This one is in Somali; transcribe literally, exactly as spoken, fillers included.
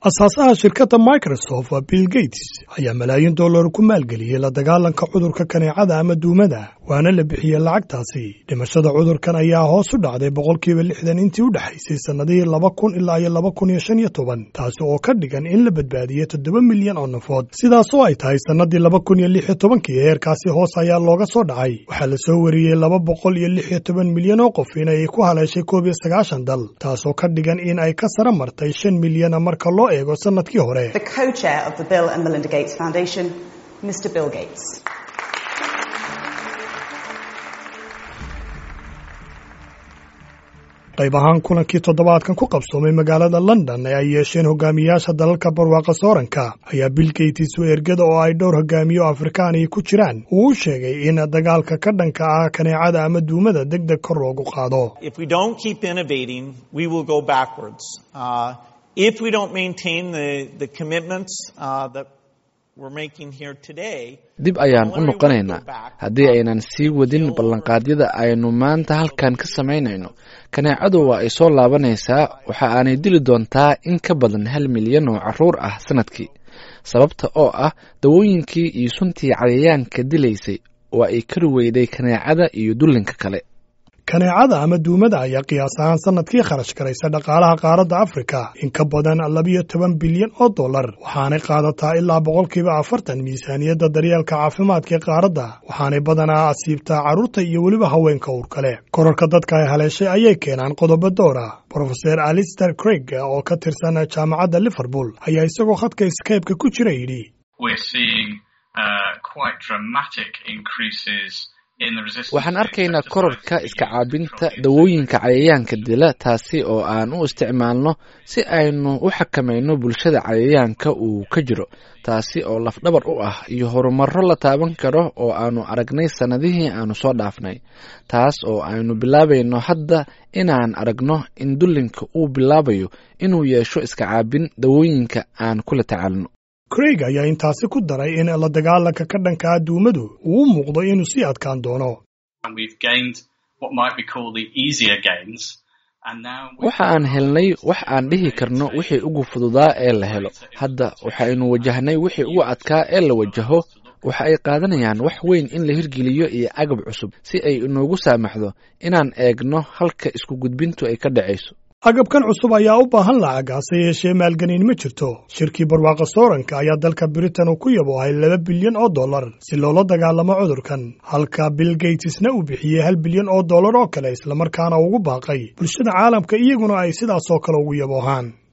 asaasaha shirkadda Microsoft Bill Gates ayaa malaayiin dollar ku maalgeliyay la dagaalanka cudurka kaneecada ama duumada waana la bixiyay lacagtaasi. Dhimashada cudurkan ayaa hoos u dhacday boqolkiiba lixdan intii u dhaxaysay sanadihii laba kun ilaa laba kun iyo shan iyo toban, taasi oo ka dhigan in la badbaadiyay toddoba milyan oo nafood. Sidaas oo ay tahay sanadii laba kun iyo lix iyo tobankii heerkaasi hoos ayaa looga soo dhacay. Waxaa la soo wariyay laba boqol iyo lix iyo toban milyan oo qof inay ku haleeshay koob iyo sagaashan dal, taasoo ka dhigan in ay ka sare martay shan milyan marka loo eego sanadkii hore. The co-chair of the Bill and Melinda Gates Foundation, Mister Bill Gates. qayb ahaan kulankii toddobaadkan ku qabsoomay magaalada London ee ay yeesheen hogaamiyaasha dalalka barwaaqa sooranka ayaa Bill Gates u ergada oo ay dhowr hogaamiyo Afrikaani ku jiraan uu u sheegay in dagaalka ka dhanka ah kaneecada ama duumada degdeg kor loogu qaado. If we don't keep innovating, we will go backwards. Uh, if we don't maintain the the commitments uh, that dib ayaan u noqonaynaa haddii aynan sii wadin ballanqaadyada aynu maanta halkan ka samaynayno. Kaneecadu waa ay soo laabanaysaa, waxa aanay dili doontaa in ka badan hal milyan oo carruur ah sanadkii, sababta oo ah dawooyinkii iyo suntii cayayaanka dilaysay oo ay kari weyday kaneecada iyo dullinka kale. kaneecada ama duumada ayaa qiyaas ahaan sanadkii kharash garaysa dhaqaalaha qaaradda Afrika in ka badan laba iyo toban bilyan oo dollar, waxaanay qaadataa ilaa boqolkiiba afartan miisaaniyadda daryeelka caafimaadka ee qaaradda, waxaanay badanaa asiibtaa carruurta iyo weliba haweenka uurka leh. kororka dadka ay haleeshay ayay keenaan qodobo door ah. Professor Alistair Craig oo ka tirsan jaamacadda Liverpool ayaa isagoo khadka Skype-ka ku jira yidhi waxaan arkaynaa kororka iska caabinta dawooyinka cayayaanka dila, taasi oo aan u isticmaalno si aynu u xakamayno bulshada cayayaanka uu ka jiro, taasi oo lafdhabar u ah iyo horumarro la taaban karo oo aanu aragnay sanadihii aanu soo dhaafnay, taas oo aynu bilaabayno hadda inaan aragno in dullinka uu bilaabayo inuu yeesho iska caabin dawooyinka aan kula tacaalno. Craig ayaa intaasi ku daray in la dagaalanka ka dhanka ah duumadu uu muuqdo inuu sii adkaan doono. waxa aan helnay wax aan dhihi karno wixii ugu fududaa ee la helo. Hadda waxaynu wajahnay wixii ugu adkaa ee la wajaho. waxa ay qaadanayaan wax weyn in la hirgeliyo iyo agab cusub si ay inoogu saamaxdo inaan eegno halka isku gudbintu ay ka dhacayso. agabkan cusub ayaa u baahan lacag, hase yeeshee maalgelin ma jirto. Shirkii barwaaqa sooranka ayaa dalka Britain ku yaboohay laba bilyan oo dollar si loola dagaalamo cudurkan, halka Bill Gatesna uu bixiyay hal bilyan oo dollar oo kale, isla markaana ugu baaqay bulshada caalamka iyaguna ay sidaas oo kale ugu yaboohaan.